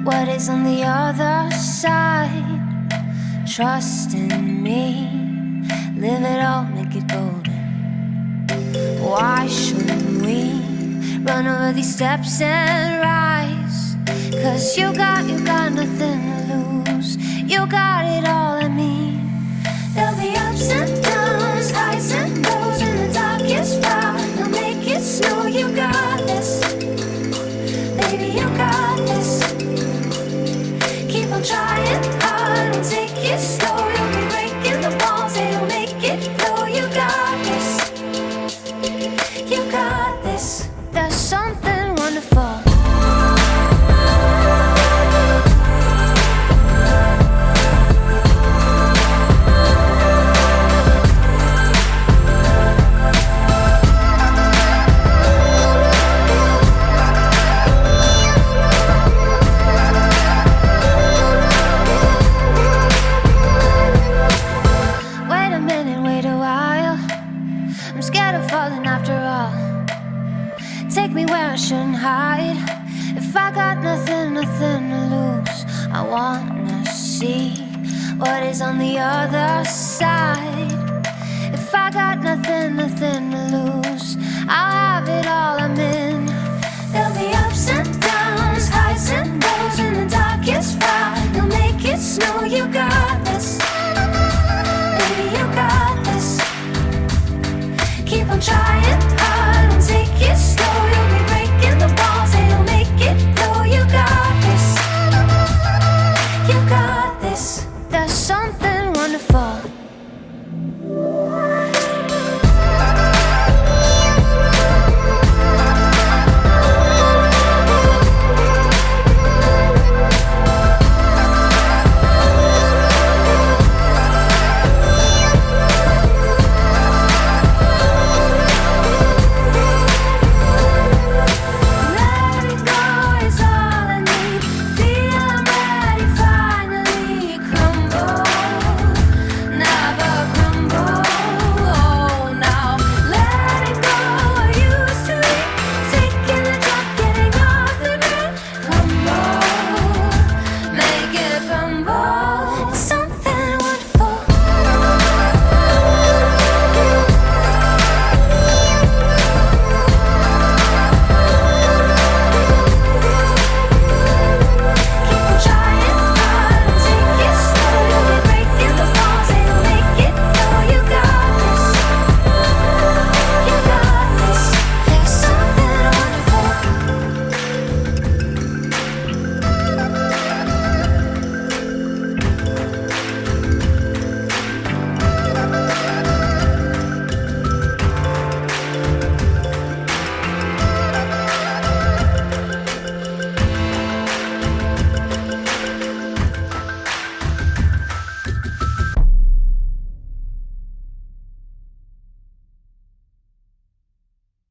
what is on the other side. Trust in me, live it all, make it golden. Why shouldn't we run over these steps and rise? 'Cause you got nothing to lose. You got it all, I mean. There'll be ups and downs, highs and lows, in the darkest hour. You'll make it snow, you got this. Baby, you got this. Keep on trying hard and take it slow. You'll be breaking the walls and you'll make it glow. You got this. You got this. There's something wonderful. Take me where I shouldn't hide. If I got nothing to lose, I wanna see what is on the other side. If I got nothing to lose, I'll have it all, I'm in. There'll be ups and downs, highs and lows, in the darkest fire. You'll make it snow, you got